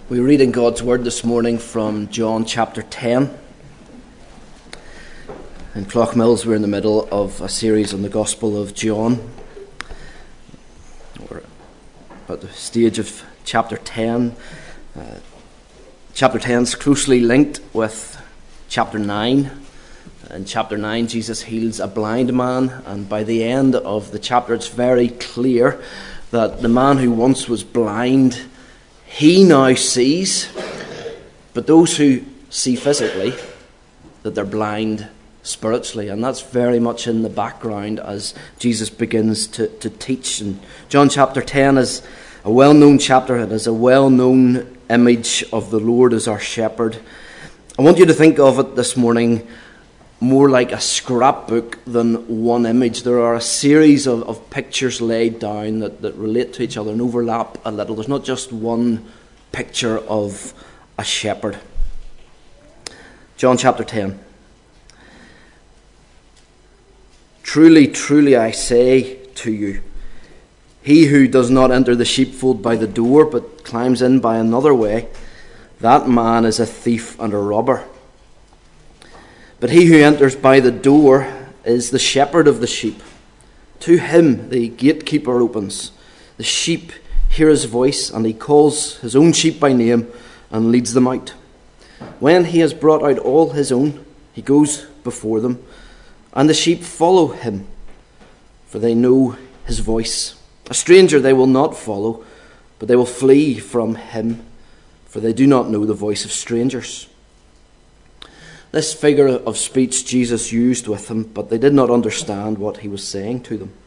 We read in God's Word this morning from John chapter 10. In Cloughmills, we're in the middle of a series on the Gospel of John. We're at the stage of chapter 10. Chapter 10 is closely linked with chapter 9. In chapter 9, Jesus heals a blind man, and by the end of the chapter, it's very clear that the man who once was blind, he now sees, but those who see physically, that they're blind spiritually. And that's very much in the background as Jesus begins to teach. And John chapter 10 is a well-known chapter. It is a well-known image of the Lord as our shepherd. I want you to think of it this morning more like a scrapbook than one image. There are a series of pictures laid down that relate to each other and overlap a little. There's not just one picture of a shepherd. John chapter 10. Truly, truly, I say to you, he who does not enter the sheepfold by the door, but climbs in by another way, that man is a thief and a robber. But he who enters by the door is the shepherd of the sheep. To him the gatekeeper opens. The sheep hear his voice, and he calls his own sheep by name and leads them out. When he has brought out all his own, he goes before them, and the sheep follow him, for they know his voice. A stranger they will not follow, but they will flee from him, for they do not know the voice of strangers. This figure of speech Jesus used with them, but they did not understand what he was saying to them.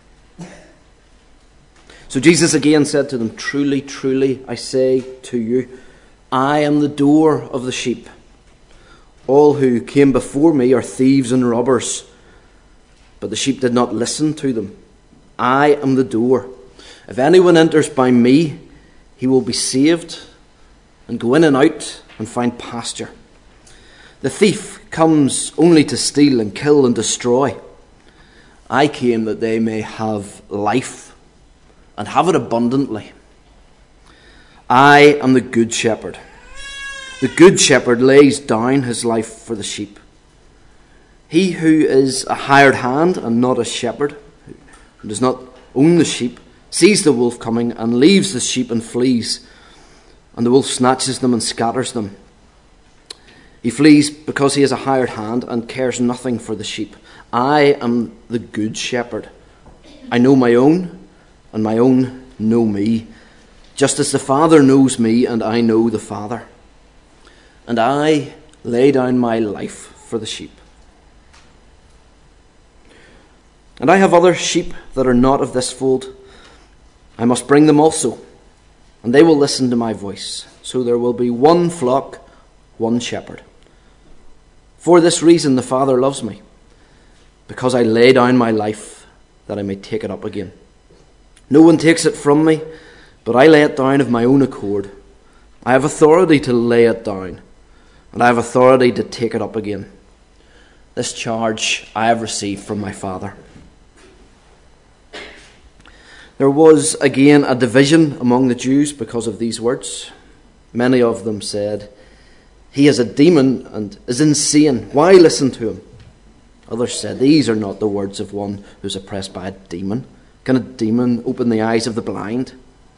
So Jesus again said to them, Truly, truly, I say to you, I am the door of the sheep. All who came before me are thieves and robbers, but the sheep did not listen to them. I am the door. If anyone enters by me, he will be saved and go in and out and find pasture. The thief comes only to steal and kill and destroy. I came that they may have life and have it abundantly. I am the good shepherd. The good shepherd lays down his life for the sheep. He who is a hired hand and not a shepherd, who does not own the sheep, sees the wolf coming and leaves the sheep and flees, and the wolf snatches them and scatters them. He flees because he is a hired hand and cares nothing for the sheep. I am the good shepherd. I know my own, and my own know me, just as the Father knows me, and I know the Father. And I lay down my life for the sheep. And I have other sheep that are not of this fold. I must bring them also, and they will listen to my voice. So there will be one flock, one shepherd. For this reason the Father loves me, because I lay down my life that I may take it up again. No one takes it from me, but I lay it down of my own accord. I have authority to lay it down, and I have authority to take it up again. This charge I have received from my Father. There was again a division among the Jews because of these words. Many of them said, He is a demon and is insane. Why listen to him? Others said, These are not the words of one who is oppressed by a demon. Can a demon open the eyes of the blind?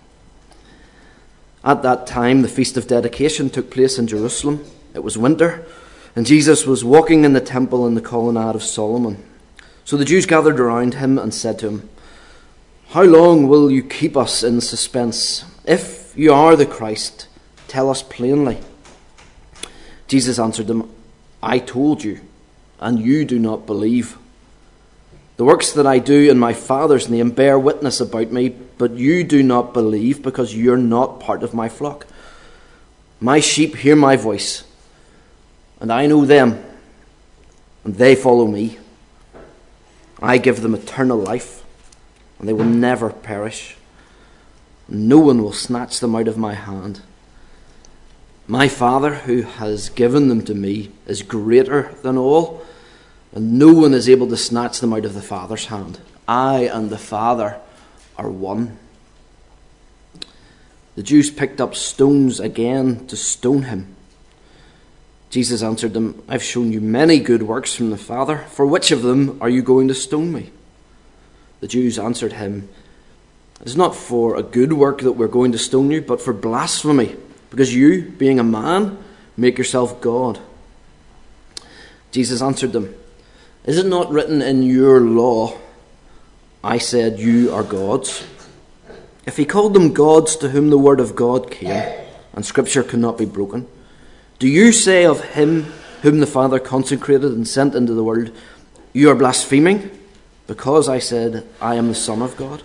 At that time, the Feast of Dedication took place in Jerusalem. It was winter, and Jesus was walking in the temple in the colonnade of Solomon. So the Jews gathered around him and said to him, How long will you keep us in suspense? If you are the Christ, tell us plainly. Jesus answered them, I told you, and you do not believe. The works that I do in my Father's name bear witness about me, but you do not believe because you're not part of my flock. My sheep hear my voice, and I know them, and they follow me. I give them eternal life, and they will never perish. No one will snatch them out of my hand. My Father, who has given them to me, is greater than all, and no one is able to snatch them out of the Father's hand. I and the Father are one. The Jews picked up stones again to stone him. Jesus answered them, I've shown you many good works from the Father. For which of them are you going to stone me? The Jews answered him, it is not for a good work that we're going to stone you, but for blasphemy, because you, being a man, make yourself God. Jesus answered them, is it not written in your law, I said you are gods? If he called them gods to whom the word of God came, and Scripture could not be broken, do you say of him whom the Father consecrated and sent into the world, you are blaspheming, because I said I am the Son of God?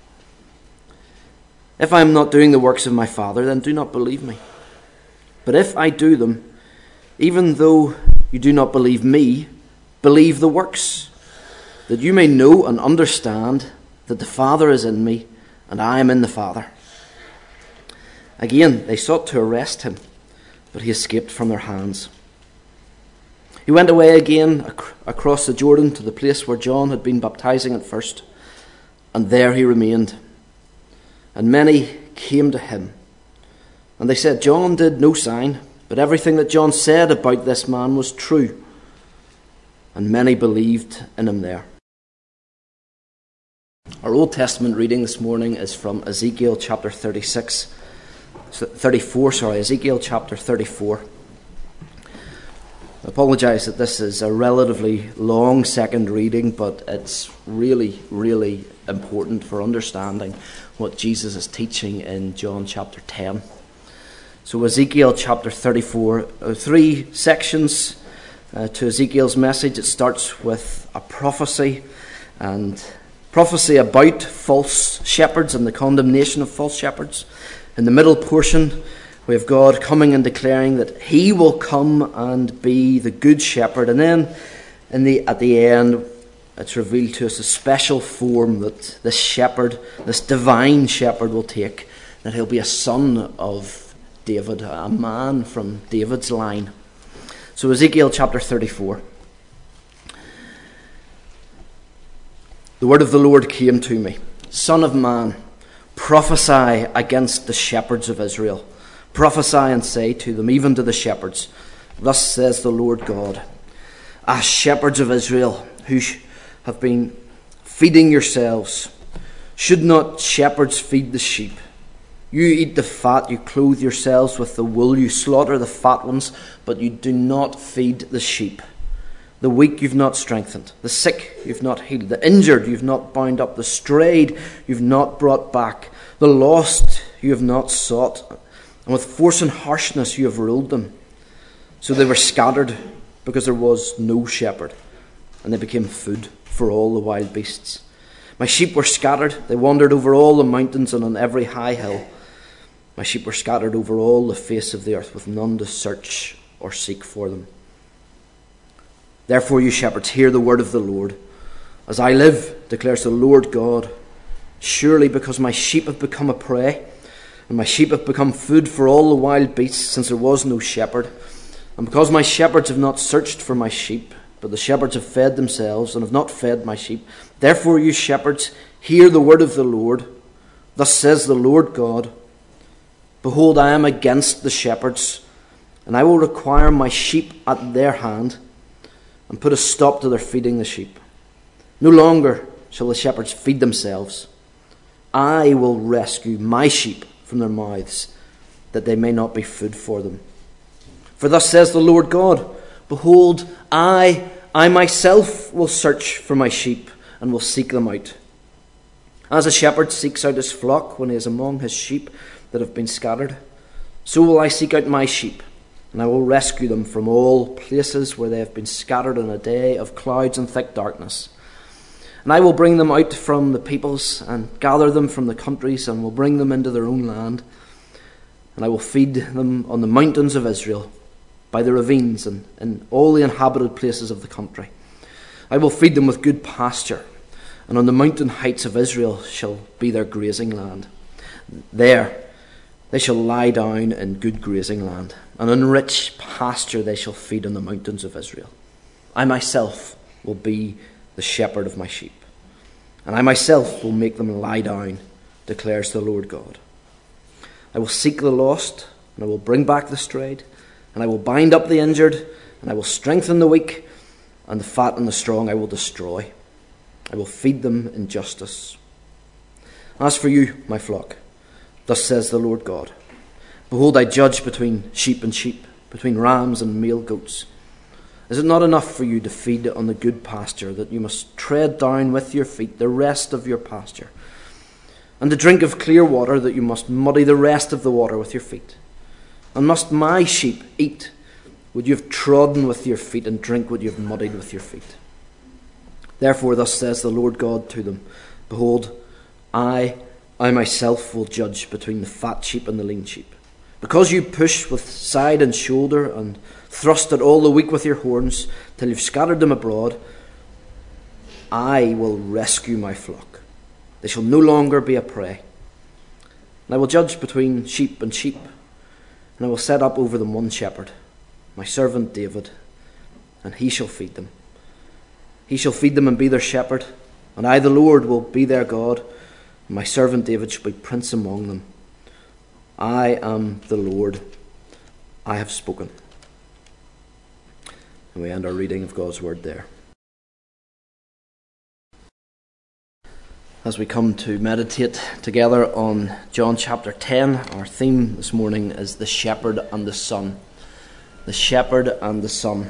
If I am not doing the works of my Father, then do not believe me. But if I do them, even though you do not believe me, believe the works, that you may know and understand that the Father is in me, and I am in the Father. Again, they sought to arrest him, but he escaped from their hands. He went away again across the Jordan to the place where John had been baptizing at first, and there he remained. And many came to him, and they said, John did no sign, but everything that John said about this man was true. And many believed in him there. Our Old Testament reading this morning is from Ezekiel chapter 34. Ezekiel chapter 34. I apologise that this is a relatively long second reading, but it's really, really important for understanding what Jesus is teaching in John chapter 10. So Ezekiel chapter 34, three sections to Ezekiel's message. It starts with a prophecy about false shepherds and the condemnation of false shepherds. In the middle portion, we have God coming and declaring that he will come and be the good shepherd. And then at the end, it's revealed to us a special form that this shepherd, this divine shepherd, will take, that he'll be a son of David, a man from David's line. So Ezekiel chapter 34. The word of the Lord came to me, Son of man, prophesy against the shepherds of Israel. Prophesy and say to them, even to the shepherds, thus says the Lord God, shepherds of Israel, who have been feeding yourselves, should not shepherds feed the sheep? You eat the fat, you clothe yourselves with the wool, you slaughter the fat ones, but you do not feed the sheep. The weak you've not strengthened, the sick you've not healed, the injured you've not bound up, the strayed you've not brought back, the lost you have not sought, and with force and harshness you have ruled them. So they were scattered because there was no shepherd, and they became food for all the wild beasts. My sheep were scattered, they wandered over all the mountains and on every high hill. My sheep were scattered over all the face of the earth, with none to search or seek for them. Therefore, you shepherds, hear the word of the Lord. As I live, declares the Lord God, surely because my sheep have become a prey, and my sheep have become food for all the wild beasts, since there was no shepherd, and because my shepherds have not searched for my sheep, but the shepherds have fed themselves and have not fed my sheep, therefore, you shepherds, hear the word of the Lord. Thus says the Lord God, behold, I am against the shepherds, and I will require my sheep at their hand, and put a stop to their feeding the sheep. No longer shall the shepherds feed themselves. I will rescue my sheep from their mouths, that they may not be food for them. For thus says the Lord God, behold, I myself will search for my sheep, and will seek them out. As a shepherd seeks out his flock when he is among his sheep that have been scattered, so will I seek out my sheep, and I will rescue them from all places where they have been scattered in a day of clouds and thick darkness. And I will bring them out from the peoples, and gather them from the countries, and will bring them into their own land. And I will feed them on the mountains of Israel, by the ravines, and in all the inhabited places of the country. I will feed them with good pasture, and on the mountain heights of Israel shall be their grazing land. There they shall lie down in good grazing land, and in rich pasture they shall feed on the mountains of Israel. I myself will be the shepherd of my sheep, and I myself will make them lie down, declares the Lord God. I will seek the lost, and I will bring back the strayed, and I will bind up the injured, and I will strengthen the weak, and the fat and the strong I will destroy. I will feed them in justice. As for you, my flock, thus says the Lord God, behold, I judge between sheep and sheep, between rams and male goats. Is it not enough for you to feed on the good pasture, that you must tread down with your feet the rest of your pasture, and to drink of clear water, that you must muddy the rest of the water with your feet? And must my sheep eat what you have trodden with your feet, and drink what you have muddied with your feet? Therefore thus says the Lord God to them, behold, I myself will judge between the fat sheep and the lean sheep. Because you push with side and shoulder, and thrust at all the weak with your horns, till you've scattered them abroad, I will rescue my flock. They shall no longer be a prey. And I will judge between sheep and sheep, and I will set up over them one shepherd, my servant David, and he shall feed them. He shall feed them and be their shepherd, and I, the Lord, will be their God, and my servant David shall be prince among them. I am the Lord, I have spoken. And we end our reading of God's word there. As we come to meditate together on John chapter 10, our theme this morning is the shepherd and the son. The shepherd and the son.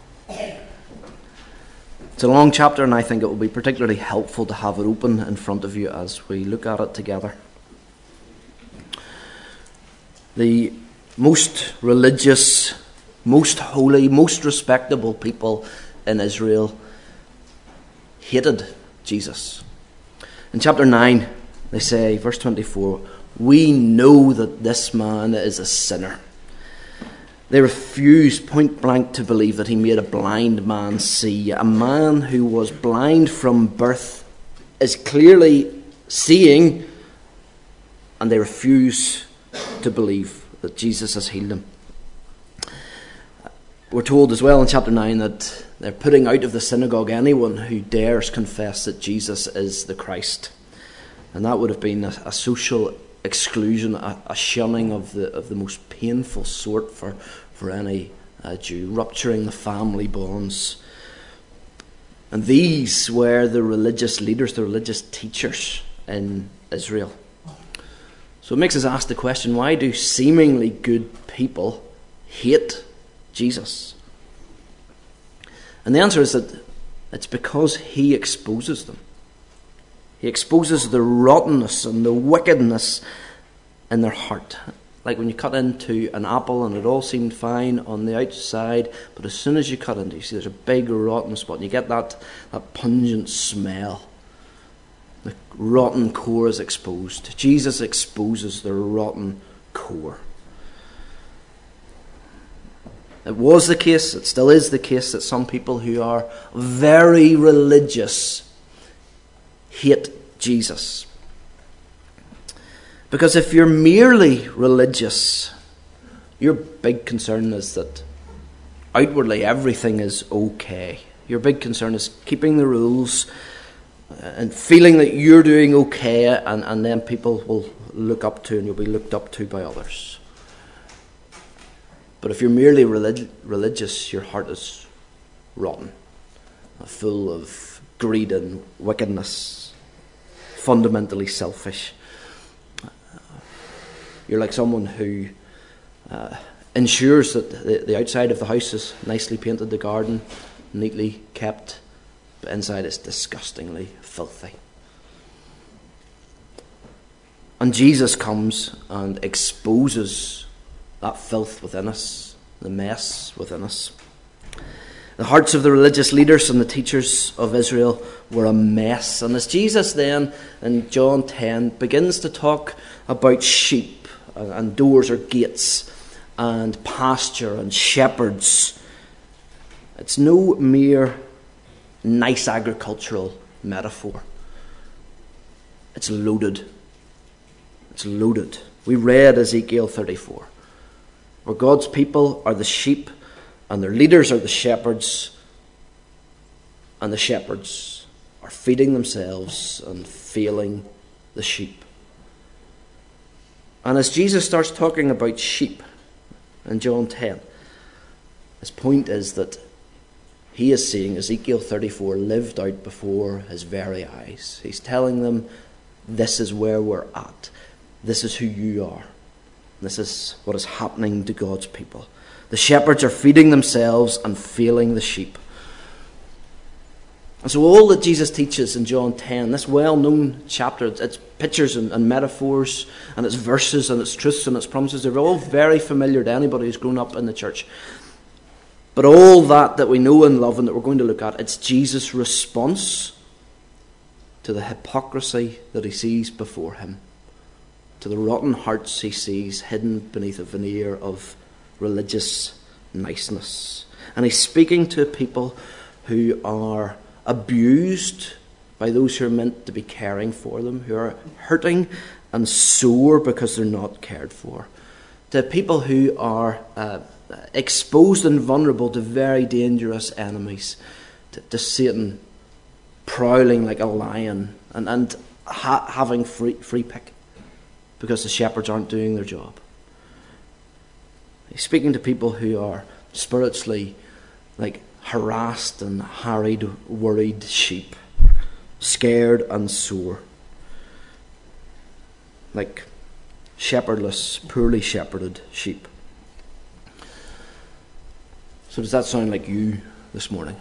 It's a long chapter, and I think it will be particularly helpful to have it open in front of you as we look at it together. The most religious, most holy, most respectable people in Israel hated Jesus. In chapter 9, they say, verse 24, we know that this man is a sinner. They refuse point blank to believe that he made a blind man see. A man who was blind from birth is clearly seeing, and they refuse to believe that Jesus has healed him. We're told as well in chapter 9 that they're putting out of the synagogue anyone who dares confess that Jesus is the Christ. And that would have been a social exclusion, a shunning of the most painful sort for any Jew, rupturing the family bonds. And these were the religious leaders, the religious teachers in Israel. So it makes us ask the question, why do seemingly good people hate Jesus? And the answer is that it's because he exposes them. He exposes the rottenness and the wickedness in their heart. Like when you cut into an apple and it all seemed fine on the outside, but as soon as you cut into it, you see there's a big rotten spot, and you get that pungent smell. The rotten core is exposed. Jesus exposes the rotten core. It was the case, it still is the case, that some people who are very religious hate Jesus. Because if you're merely religious, your big concern is that outwardly everything is okay. Your big concern is keeping the rules and feeling that you're doing okay, and then people will look up to, and you'll be looked up to by others. But if you're merely religious, your heart is rotten, full of greed and wickedness, fundamentally selfish. You're like someone who ensures that the outside of the house is nicely painted, the garden neatly kept, but inside it's disgustingly filthy. And Jesus comes and exposes that filth within us, the mess within us. The hearts of the religious leaders and the teachers of Israel were a mess. And as Jesus then, in John 10, begins to talk about sheep and doors or gates and pasture and shepherds, it's no mere nice agricultural metaphor. It's loaded. It's loaded. We read Ezekiel 34, where God's people are the sheep and their leaders are the shepherds, and the shepherds are feeding themselves and failing the sheep. And as Jesus starts talking about sheep in John 10, his point is that he is seeing Ezekiel 34 lived out before his very eyes. He's telling them, this is where we're at. This is who you are. This is what is happening to God's people. The shepherds are feeding themselves and failing the sheep. And so all that Jesus teaches in John 10, this well-known chapter, its pictures and metaphors, and its verses and its truths and its promises, they're all very familiar to anybody who's grown up in the church. But all that we know and love and that we're going to look at, it's Jesus' response to the hypocrisy that he sees before him, to the rotten hearts he sees hidden beneath a veneer of religious niceness. And he's speaking to people who are abused by those who are meant to be caring for them, who are hurting and sore because they're not cared for, to people who are exposed and vulnerable to very dangerous enemies, to Satan prowling like a lion and having free pick because the shepherds aren't doing their job. He's speaking to people who are spiritually like harassed and harried, worried sheep, scared and sore, like shepherdless, poorly shepherded sheep. So does that sound like you this morning?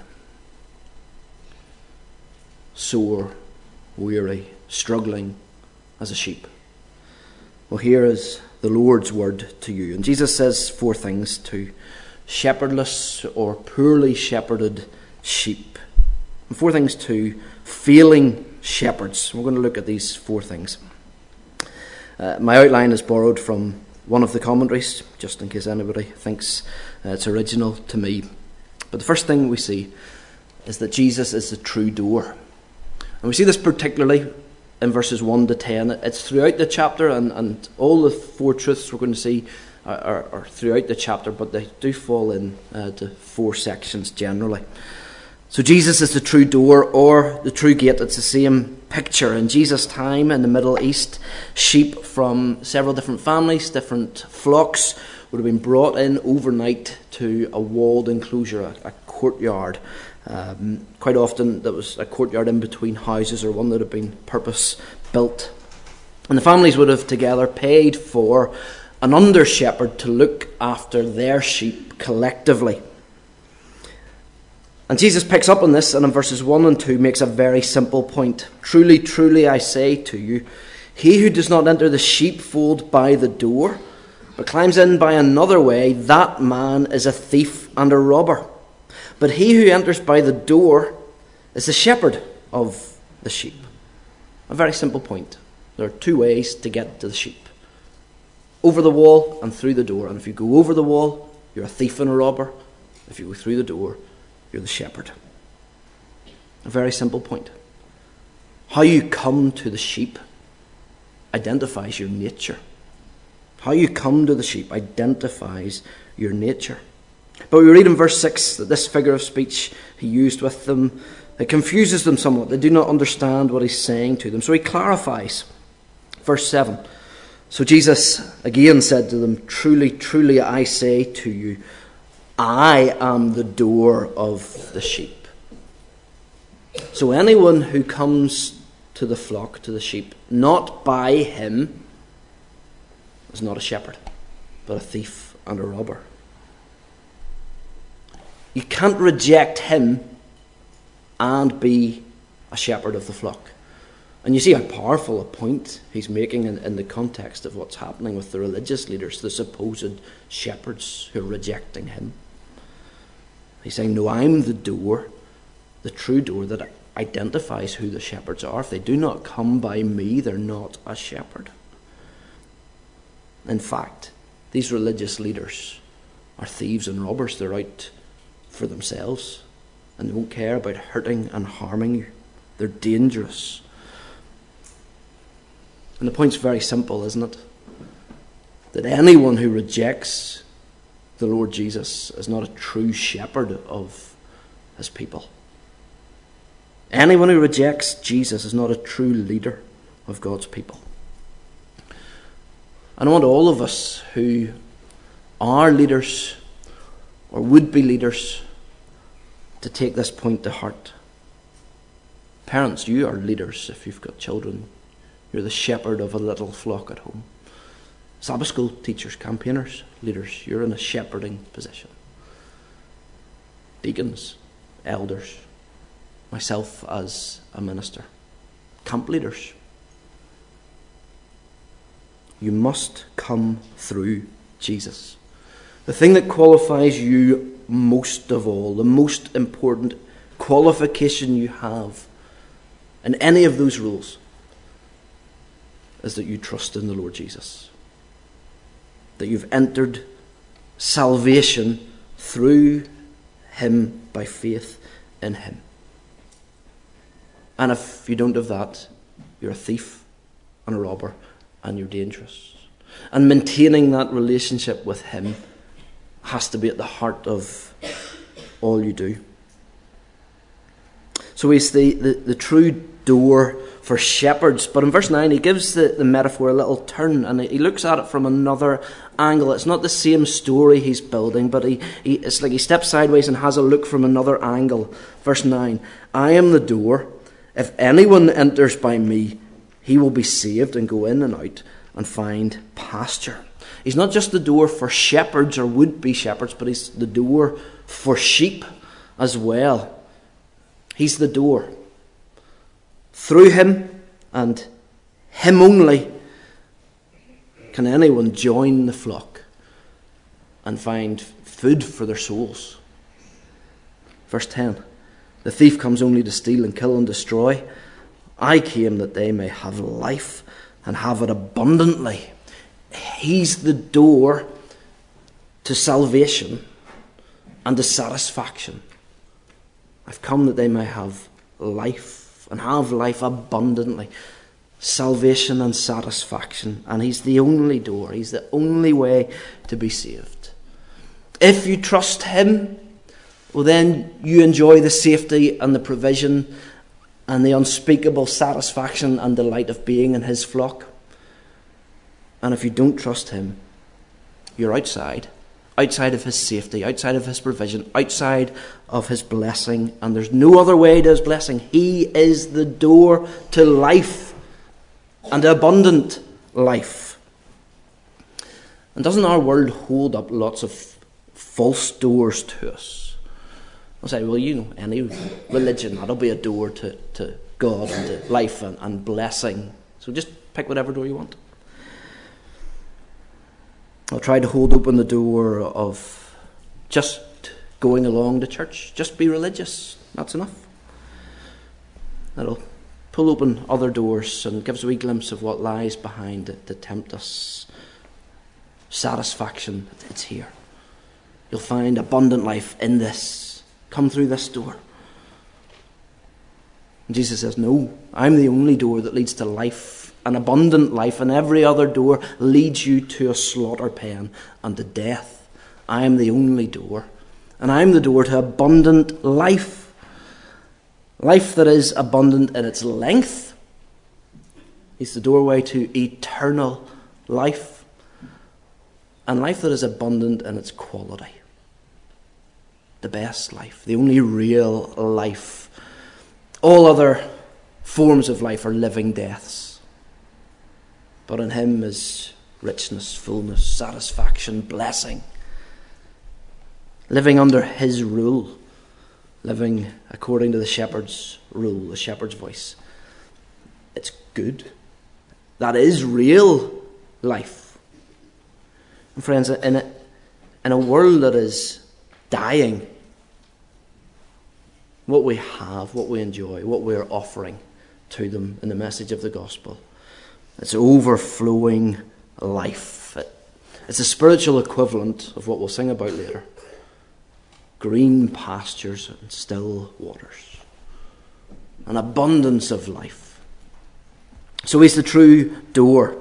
Sore, weary, struggling as a sheep. Well, here is the Lord's word to you. And Jesus says 4 things to shepherdless or poorly shepherded sheep. And 4 things to failing shepherds. We're going to look at these 4 things. My outline is borrowed from one of the commentaries, just in case anybody thinks it's original to me. But the first thing we see is that Jesus is the true door. And we see this particularly in verses 1 to 10. It's throughout the chapter, and all the 4 truths we're going to see are throughout the chapter, but they do fall in to 4 sections generally. So Jesus is the true door or the true gate. It's the same picture. In Jesus' time in the Middle East, sheep from several different families, different flocks, would have been brought in overnight to a walled enclosure, a courtyard. Quite often there was a courtyard in between houses or one that had been purpose-built. And the families would have together paid for an under-shepherd to look after their sheep collectively. And Jesus picks up on this and in verses 1 and 2 makes a very simple point. Truly, truly, I say to you, he who does not enter the sheepfold by the door, but climbs in by another way, that man is a thief and a robber. But he who enters by the door is the shepherd of the sheep. A very simple point. There are 2 ways to get to the sheep. Over the wall and through the door. And if you go over the wall, you're a thief and a robber. If you go through the door, you're the shepherd. A very simple point. How you come to the sheep identifies your nature. How you come to the sheep identifies your nature. But we read in verse 6 that this figure of speech he used with them, it confuses them somewhat. They do not understand what he's saying to them. So he clarifies. Verse 7. So Jesus again said to them, truly, truly, I say to you, I am the door of the sheep. So anyone who comes to the flock, to the sheep, not by him, is not a shepherd, but a thief and a robber. You can't reject him and be a shepherd of the flock. And you see how powerful a point he's making in the context of what's happening with the religious leaders, the supposed shepherds who are rejecting him. He's saying, no, I'm the door, the true door that identifies who the shepherds are. If they do not come by me, they're not a shepherd. In fact, these religious leaders are thieves and robbers. They're out for themselves, and they won't care about hurting and harming you. They're dangerous. And the point's very simple, isn't it? That anyone who rejects the Lord Jesus is not a true shepherd of his people. Anyone who rejects Jesus is not a true leader of God's people. And I want all of us who are leaders or would be leaders to take this point to heart. Parents, you are leaders if you've got children. You're the shepherd of a little flock at home. Sabbath school teachers, campaigners, leaders, you're in a shepherding position. Deacons, elders, myself as a minister, camp leaders. You must come through Jesus. The thing that qualifies you most of all, the most important qualification you have in any of those roles, is that you trust in the Lord Jesus. That you've entered salvation through Him by faith in Him. And if you don't have that, you're a thief and a robber and you're dangerous. And maintaining that relationship with Him has to be at the heart of all you do. So He's the true door for shepherds. But in verse 9 he gives the metaphor a little turn, and he looks at it from another angle. It's not the same story he's building, but it's like he steps sideways and has a look from another angle. Verse 9, I am the door. If anyone enters by me, he will be saved and go in and out and find pasture. He's not just the door for shepherds or would-be shepherds, but he's the door for sheep as well. He's the door. Through Him and Him only can anyone join the flock and find food for their souls. Verse 10, the thief comes only to steal and kill and destroy. I came that they may have life and have it abundantly. He's the door to salvation and to satisfaction. I've come that they may have life and have life abundantly. Salvation and satisfaction. And He's the only door. He's the only way to be saved. If you trust Him, well then you enjoy the safety and the provision and the unspeakable satisfaction and delight of being in His flock. And if you don't trust Him, you're outside of His safety, outside of His provision, outside of His blessing, and there's no other way to His blessing. He is the door to life and abundant life. And doesn't our world hold up lots of false doors to us? I'll say, well, any religion, that'll be a door to God and to life and blessing. So just pick whatever door you want. I'll try to hold open the door of just going along to church. Just be religious. That's enough. That'll pull open other doors and gives a wee glimpse of what lies behind it to tempt us. Satisfaction, it's here. You'll find abundant life in this. Come through this door. And Jesus says, no, I'm the only door that leads to life, an abundant life, and every other door leads you to a slaughter pen and to death. I am the only door, and I am the door to abundant life. Life that is abundant in its length. It's the doorway to eternal life, and life that is abundant in its quality. The best life, the only real life. All other forms of life are living deaths. But in Him is richness, fullness, satisfaction, blessing. Living under His rule. Living according to the shepherd's rule, the shepherd's voice. It's good. That is real life. And friends, in a world that is dying, what we have, what we enjoy, what we're offering to them in the message of the gospel, it's overflowing life. It's a spiritual equivalent of what we'll sing about later. Green pastures and still waters. An abundance of life. So He's the true door.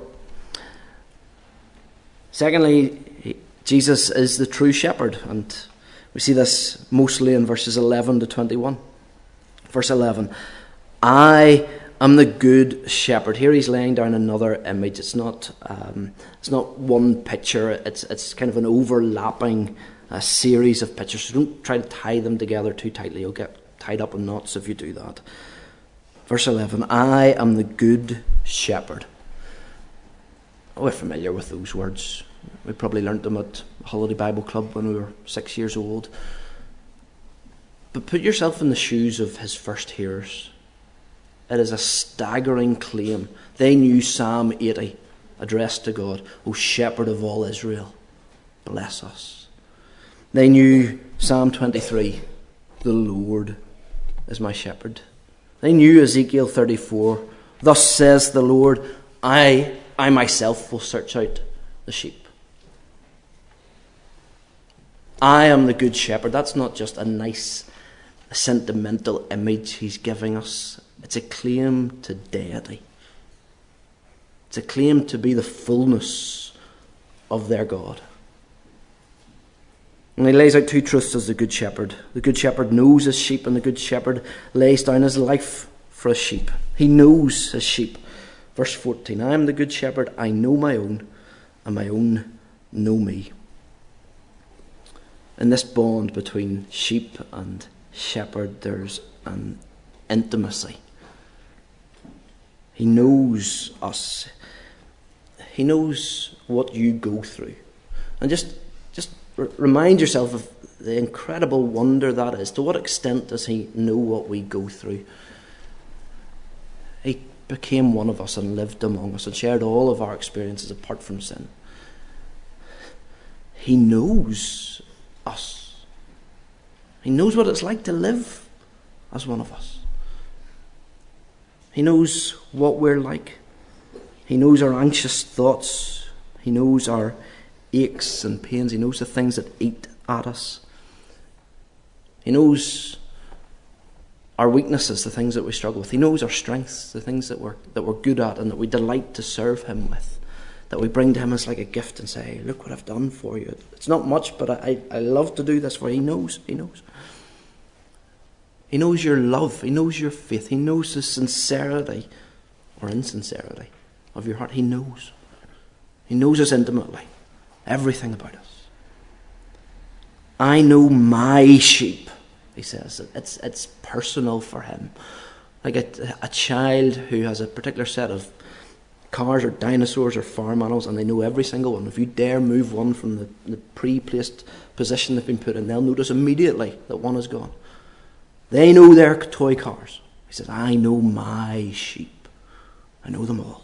Secondly, Jesus is the true shepherd. And we see this mostly in verses 11 to 21. Verse 11. I I'm the good shepherd. Here he's laying down another image. It's not one picture. It's kind of an overlapping series of pictures. So don't try to tie them together too tightly. You'll get tied up in knots if you do that. Verse 11, I am the good shepherd. Oh, we're familiar with those words. We probably learnt them at Holiday Bible Club when we were 6 years old. But put yourself in the shoes of his first hearers. It is a staggering claim. They knew Psalm 80, addressed to God, O shepherd of all Israel, bless us. They knew Psalm 23, the Lord is my shepherd. They knew Ezekiel 34, thus says the Lord, I myself will search out the sheep. I am the good shepherd. That's not just a nice, sentimental image he's giving us. It's a claim to deity. It's a claim to be the fullness of their God. And he lays out two truths as the good shepherd. The good shepherd knows his sheep, and the good shepherd lays down his life for his sheep. He knows his sheep. Verse 14, I am the good shepherd, I know my own, and my own know me. In this bond between sheep and shepherd, there's an intimacy. He knows us. He knows what you go through. And just remind yourself of the incredible wonder that is. To what extent does he know what we go through? He became one of us and lived among us and shared all of our experiences apart from sin. He knows us. He knows what it's like to live as one of us. He knows what we're like. He knows our anxious thoughts. He knows our aches and pains. He knows the things that eat at us. He knows our weaknesses, the things that we struggle with. He knows our strengths, the things that we're good at and that we delight to serve him with, that we bring to him as like a gift and say, look what I've done for you. It's not much, but I love to do this for you. He knows. He knows. He knows your love. He knows your faith. He knows the sincerity or insincerity of your heart. He knows. He knows us intimately. Everything about us. I know my sheep, he says. It's personal for him. Like a child who has a particular set of cars or dinosaurs or farm animals, and they know every single one. If you dare move one from the pre-placed position they've been put in, they'll notice immediately that one is gone. They know their toy cars. He says, I know my sheep. I know them all.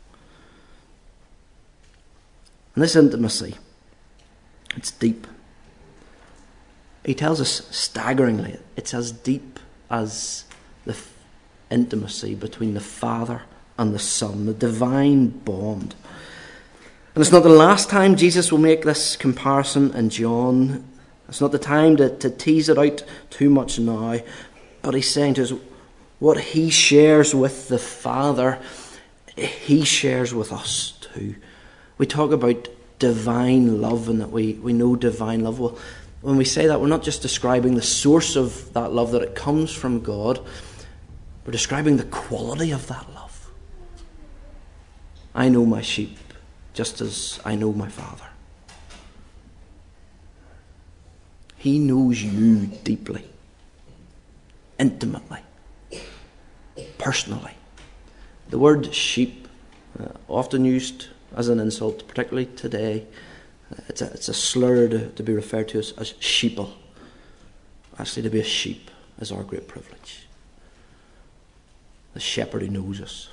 And this intimacy, it's deep. He tells us staggeringly, it's as deep as the intimacy between the Father and the Son, the divine bond. And it's not the last time Jesus will make this comparison in John. It's not the time to tease it out too much now. But he's saying to us, what he shares with the Father, he shares with us too. We talk about divine love and that we know divine love. Well, when we say that, we're not just describing the source of that love, that it comes from God. We're describing the quality of that love. I know my sheep just as I know my Father. He knows you deeply, intimately, personally. The word sheep, often used as an insult, particularly today, it's a slur to be referred to as sheeple. Actually, to be a sheep is our great privilege. The shepherd who knows us.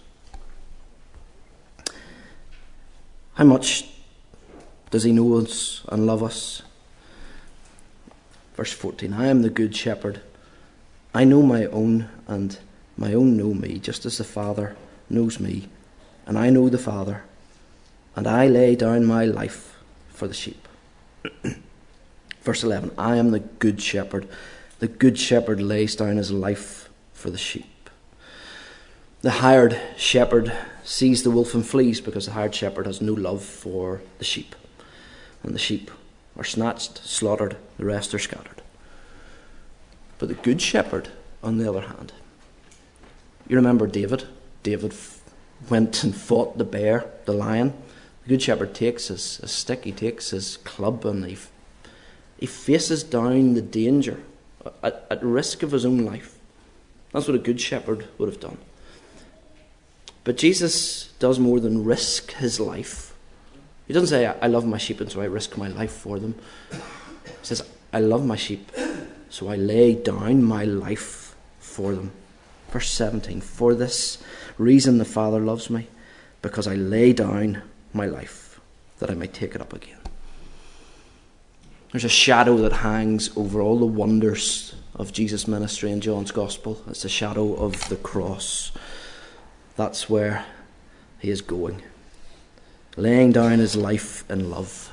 How much does he know us and love us? Verse 14, I am the good shepherd. I know my own, and my own know me, just as the Father knows me, and I know the Father, and I lay down my life for the sheep. Verse 11, I am the good shepherd. The good shepherd lays down his life for the sheep. The hired shepherd sees the wolf and flees because the hired shepherd has no love for the sheep. And the sheep are snatched, slaughtered, the rest are scattered. But the good shepherd, on the other hand, you remember David David went and fought the bear, the lion. The Good Shepherd takes his stick, he takes his club, and he faces down the danger at risk of his own life. That's what a Good Shepherd would have done. But Jesus does more than risk his life. He doesn't say, I love my sheep and so I risk my life for them. He says, I love my sheep, so I lay down my life for them. Verse 17, for this reason the Father loves me, because I lay down my life, that I may take it up again. There's a shadow that hangs over all the wonders of Jesus' ministry in John's Gospel. It's the shadow of the cross. That's where he is going. Laying down his life in love.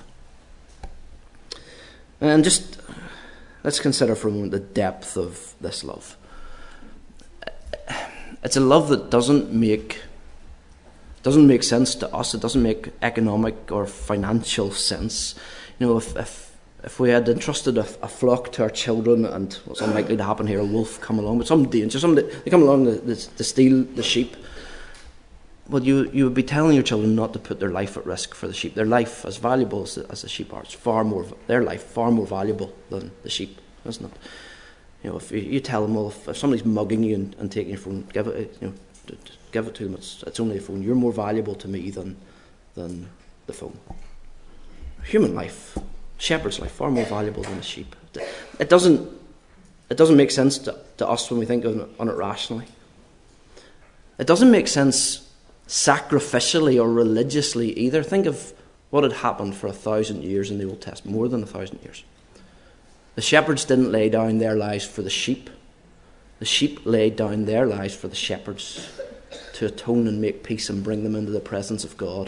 And just, let's consider for a moment the depth of this love. It's a love that doesn't make sense to us. It doesn't make economic or financial sense. You know, if we had entrusted a flock to our children, and what's unlikely to happen here, a wolf come along with some danger, they come along to steal the sheep. Well, you would be telling your children not to put their life at risk for the sheep. Their life, as valuable as the sheep are, their life far more valuable than the sheep, isn't it? You know, if you tell them, well, if somebody's mugging you and taking your phone, give it to them. It's only a phone. You're more valuable to me than the phone. Human life, shepherd's life, far more valuable than a sheep. It doesn't make sense to us when we think on it rationally. It doesn't make sense sacrificially or religiously either. Think of what had happened for 1,000 years in the Old Testament, more than 1,000 years. The shepherds didn't lay down their lives for the sheep. The sheep laid down their lives for the shepherds to atone and make peace and bring them into the presence of God.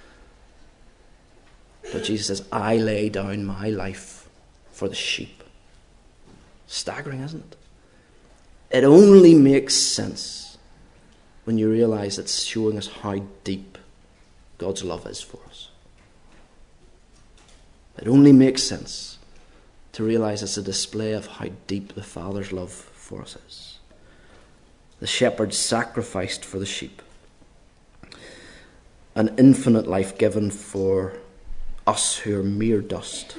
But Jesus says, I lay down my life for the sheep. Staggering, isn't it? It only makes sense when you realise it's showing us how deep God's love is for us. It only makes sense to realise it's a display of how deep the Father's love for us is. The shepherd sacrificed for the sheep. An infinite life given for us who are mere dust.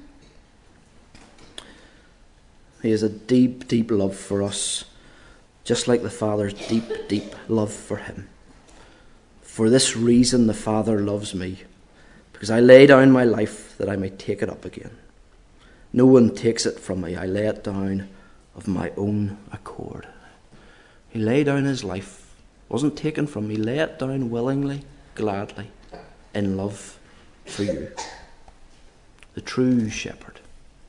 He has a deep, deep love for us, just like the Father's deep, deep love for him. For this reason the Father loves me, because I lay down my life that I may take it up again. No one takes it from me. I lay it down of my own accord. He laid down his life. It wasn't taken from me. He lay it down willingly, gladly, in love for you. The true shepherd.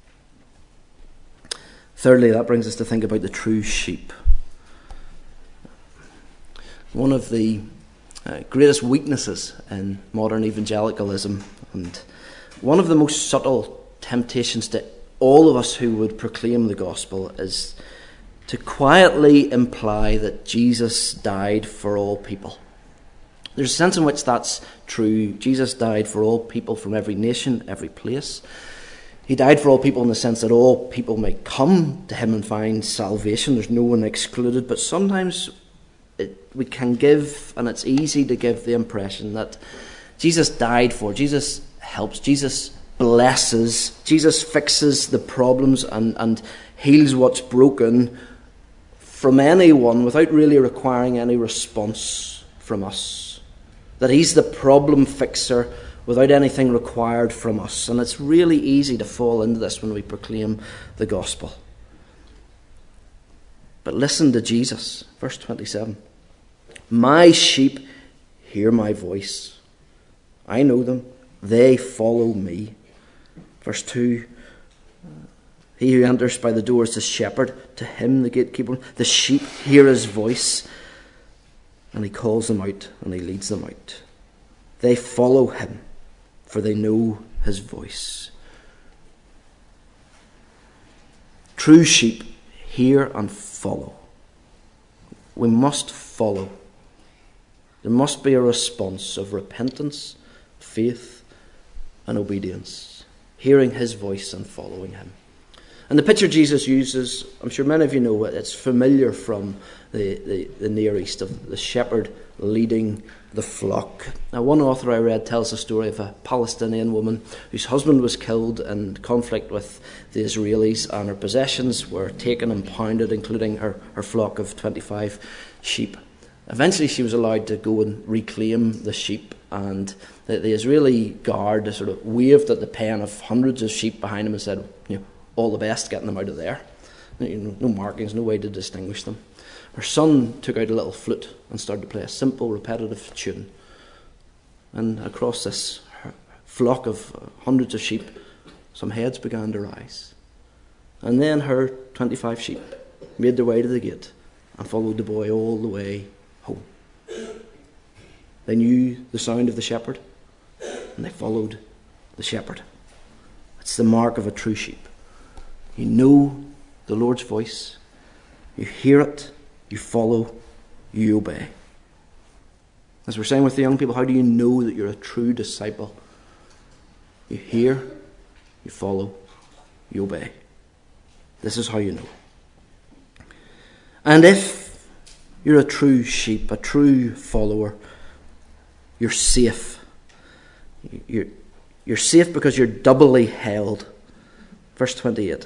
Thirdly, that brings us to think about the true sheep. One of the greatest weaknesses in modern evangelicalism, and one of the most subtle temptations to all of us who would proclaim the gospel, is to quietly imply that Jesus died for all people. There's a sense in which that's true. Jesus died for all people from every nation, every place. He died for all people in the sense that all people may come to him and find salvation. There's no one excluded. But sometimes we can give, and it's easy to give the impression that Jesus died for, Jesus helps, Jesus blesses, Jesus fixes the problems and heals what's broken from anyone without really requiring any response from us. That he's the problem fixer without anything required from us. And it's really easy to fall into this when we proclaim the gospel. But listen to Jesus, verse 27. My sheep hear my voice. I know them. They follow me. Verse 2. He who enters by the door is the shepherd. To him, the gatekeeper, the sheep hear his voice. And he calls them out and he leads them out. They follow him, for they know his voice. True sheep hear and follow. We must follow. There must be a response of repentance, faith, and obedience. Hearing his voice and following him. And the picture Jesus uses, I'm sure many of you know it, it's familiar from the Near East, of the shepherd leading the flock. Now, one author I read tells the story of a Palestinian woman whose husband was killed in conflict with the Israelis, and her possessions were taken and pounded, including her flock of 25 sheep. Eventually she was allowed to go and reclaim the sheep, and the Israeli guard sort of waved at the pen of hundreds of sheep behind him and said, all the best getting them out of there. No markings, no way to distinguish them. Her son took out a little flute and started to play a simple, repetitive tune. And across this flock of hundreds of sheep, some heads began to rise. And then her 25 sheep made their way to the gate and followed the boy all the way home. They knew the sound of the shepherd, and they followed the shepherd. It's the mark of a true sheep. You know the Lord's voice, you hear it, you follow, you obey. As we're saying with the young people, how do you know that you're a true disciple? You hear, you follow, you obey. This is how you know. And if you're a true sheep, a true follower, you're safe. You're safe because you're doubly held. Verse 28.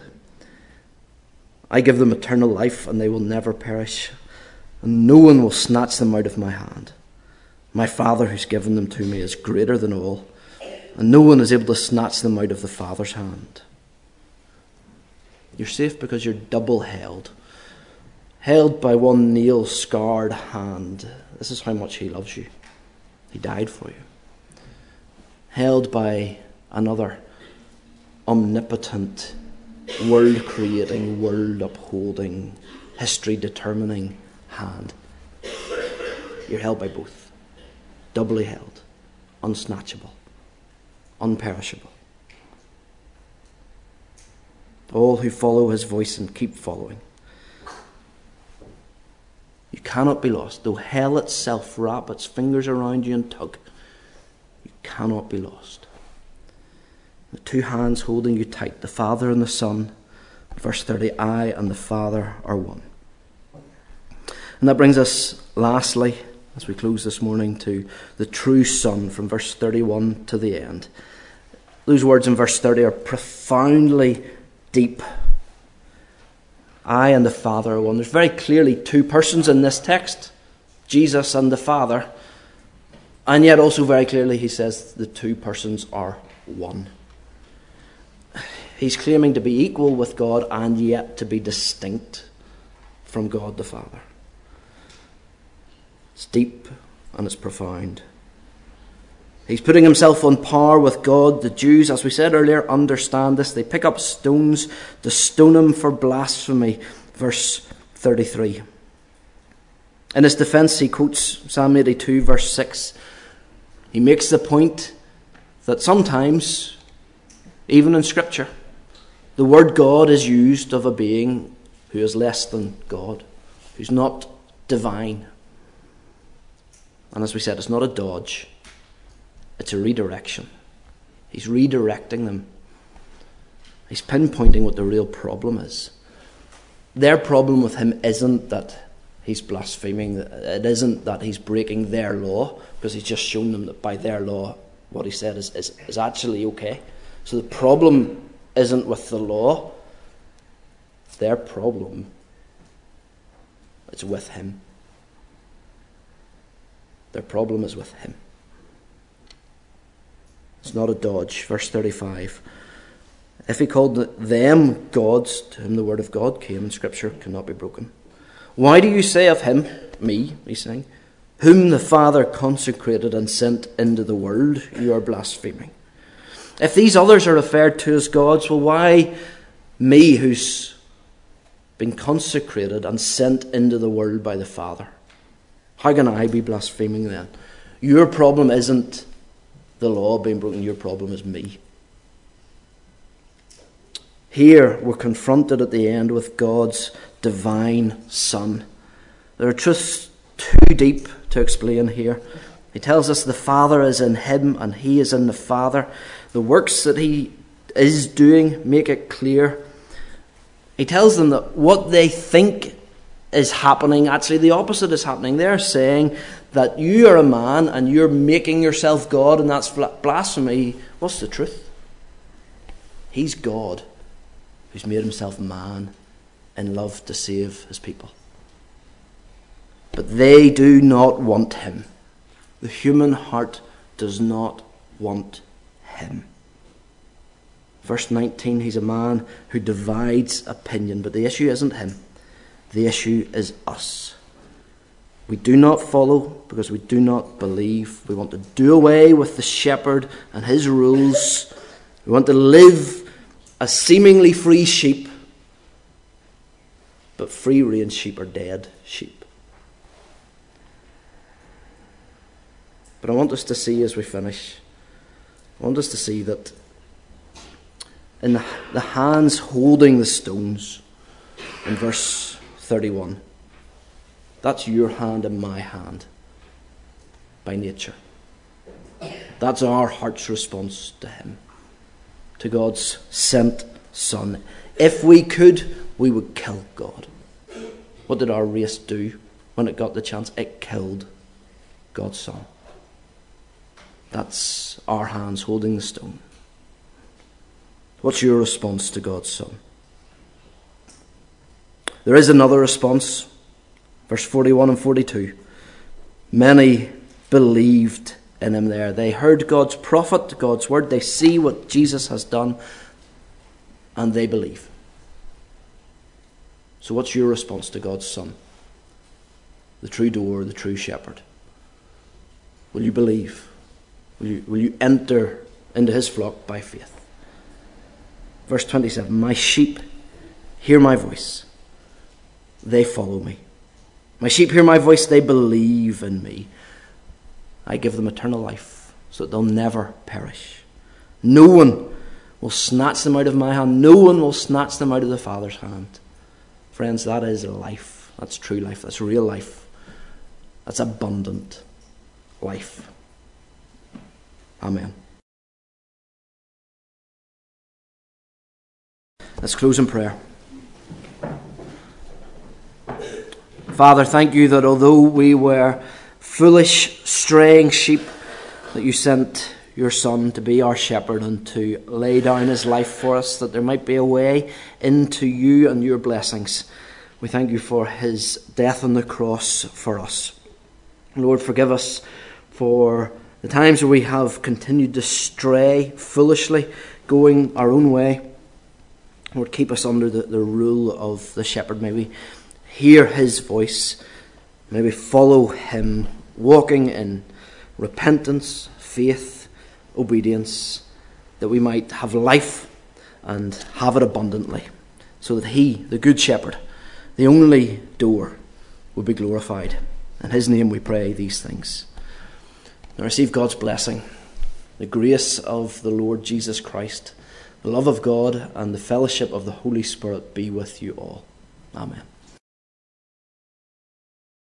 I give them eternal life, and they will never perish, and no one will snatch them out of my hand. My Father who's given them to me is greater than all, and no one is able to snatch them out of the Father's hand. You're safe because you're double held. Held by one nail-scarred hand. This is how much he loves you. He died for you. Held by another omnipotent, world-creating, world-upholding, history-determining hand. You're held by both. Doubly held. Unsnatchable. Unperishable. All who follow his voice and keep following. You cannot be lost. Though hell itself wrap its fingers around you and tug, you cannot be lost. The two hands holding you tight, the Father and the Son. Verse 30, I and the Father are one. And that brings us, lastly, as we close this morning, to the true Son, from verse 31 to the end. Those words in verse 30 are profoundly deep. I and the Father are one. There's very clearly two persons in this text, Jesus and the Father. And yet also very clearly he says the two persons are one. He's claiming to be equal with God and yet to be distinct from God the Father. It's deep and it's profound. He's putting himself on par with God. The Jews, as we said earlier, understand this. They pick up stones to stone him for blasphemy. Verse 33. In his defence, he quotes Psalm 82, verse 6. He makes the point that sometimes, even in Scripture, the word God is used of a being who is less than God, who's not divine. And as we said, it's not a dodge. It's a redirection. He's redirecting them. He's pinpointing what the real problem is. Their problem with him isn't that he's blaspheming. It isn't that he's breaking their law, because he's just shown them that by their law, what he said is actually okay. So the problem isn't with the law. Their problem is with him. Their problem is with him. It's not a dodge. Verse 35. If he called them gods, to whom the word of God came, and Scripture cannot be broken. Why do you say of him, me, he's saying, whom the Father consecrated and sent into the world, you are blaspheming? If these others are referred to as gods, well, why me, who's been consecrated and sent into the world by the Father? How can I be blaspheming then? Your problem isn't the law being broken, your problem is me. Here we're confronted at the end with God's divine Son. There are truths too deep to explain here. He tells us the Father is in him and he is in the Father. The works that he is doing make it clear. He tells them that what they think is happening, actually the opposite is happening. They're saying that you are a man and you're making yourself God, and that's blasphemy. What's the truth? He's God who's made himself man in love to save his people. But they do not want him. The human heart does not want him. Verse 19, he's a man who divides opinion, but the issue isn't him. The issue is us. We do not follow because we do not believe. We want to do away with the shepherd and his rules. We want to live as seemingly free sheep, but free-range sheep are dead sheep. But I want us to see as we finish, I want us to see that in the hands holding the stones, in verse 31, that's your hand and my hand by nature. That's our heart's response to him, to God's sent Son. If we could, we would kill God. What did our race do when it got the chance? It killed God's Son. That's our hands holding the stone. What's your response to God's Son? There is another response. Verse 41 and 42. Many believed in him there. They heard God's prophet, God's word. They see what Jesus has done, and they believe. So what's your response to God's Son? The true door, the true shepherd. Will you believe? Will you enter into his flock by faith? Verse 27, my sheep hear my voice. They follow me. My sheep hear my voice. They believe in me. I give them eternal life so that they'll never perish. No one will snatch them out of my hand. No one will snatch them out of the Father's hand. Friends, that is life. That's true life. That's real life. That's abundant life. Amen. Let's close in prayer. Father, thank you that although we were foolish, straying sheep, that you sent your Son to be our shepherd and to lay down his life for us, that there might be a way into you and your blessings. We thank you for his death on the cross for us. Lord, forgive us for the times where we have continued to stray foolishly, going our own way. Lord, keep us under the rule of the shepherd. May we hear his voice. May we follow him, walking in repentance, faith, obedience, that we might have life and have it abundantly, so that he, the good shepherd, the only door, will be glorified. In his name we pray these things. Now receive God's blessing, the grace of the Lord Jesus Christ, the love of God, and the fellowship of the Holy Spirit be with you all. Amen.